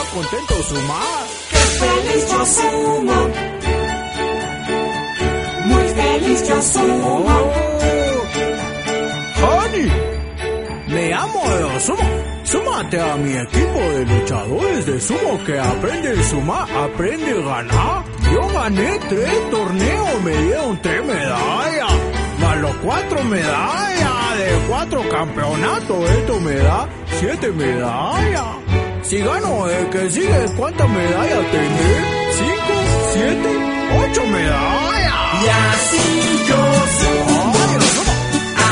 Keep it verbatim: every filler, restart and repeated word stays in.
contento sumar. ¡Qué feliz yo sumo! Muy feliz yo sumo. Oh, Honey, me llamo de sumo. Súmate a mi equipo de luchadores de sumo que aprende a sumar, aprende a ganar. Yo gané tres torneos, me dieron tres medallas. Más los cuatro medallas de cuatro campeonatos, esto me da siete medallas. Si gano el que sigue, ¿cuántas medallas tendré? Cinco, siete, ocho medallas. Y así yo sumo.